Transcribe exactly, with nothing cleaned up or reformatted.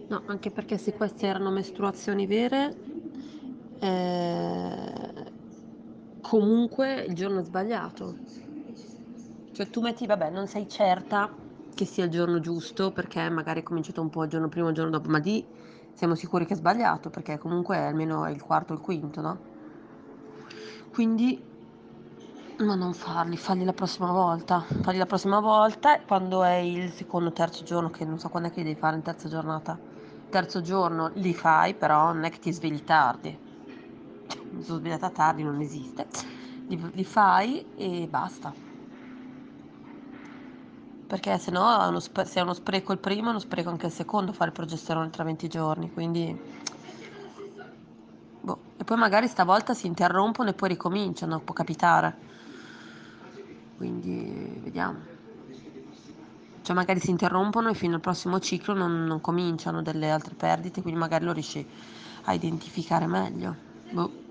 No, anche perché se queste erano mestruazioni vere, ehm, comunque il giorno è sbagliato. Cioè tu metti vabbè, non sei certa che sia il giorno giusto, perché magari è cominciato un po' il giorno prima o il giorno dopo, ma lì siamo sicuri che è sbagliato, perché comunque almeno è il quarto o il quinto, no, quindi ma non farli, falli la prossima volta. Falli la prossima volta e quando è il secondo, terzo giorno, che non so quand'è che li devi fare in terza giornata. Terzo giorno li fai, però non è che ti svegli tardi. Cioè, mi sono svegliata tardi, non esiste. Li, li fai e basta. Perché se no è uno sp- se è uno spreco il primo, è uno spreco anche il secondo fare il progesterone tra venti giorni. Quindi, boh. E poi magari stavolta si interrompono e poi ricominciano, può capitare. Quindi vediamo. Cioè magari si interrompono e fino al prossimo ciclo non, non cominciano delle altre perdite, quindi magari lo riesci a identificare meglio. Boh.